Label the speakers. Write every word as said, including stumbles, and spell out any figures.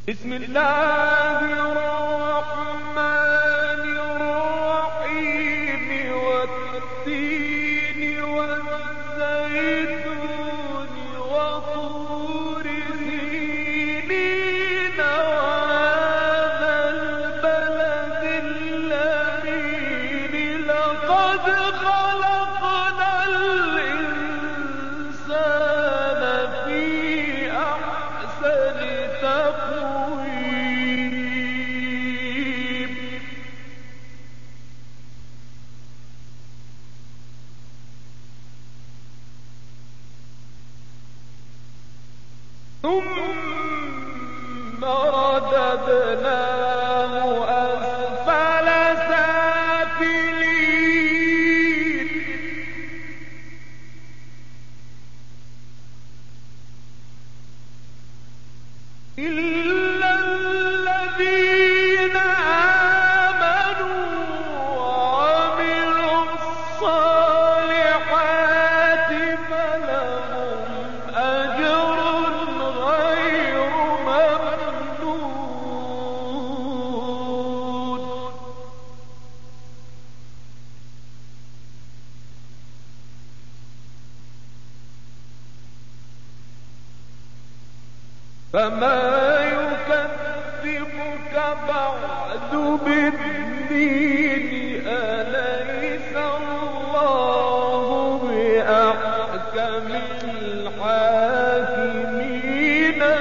Speaker 1: بسم الله الرحمن الرحيم والتين والزيتون وطور سينين وهذا البلد الأمين لقد خلقنا الإنسان في أحسن تقويم ثم رددناه أسفل سافلين إلا الذين آمنوا وعملوا الصالحات فلهم أجر غير ممنون فما يكذبك بعد بالدين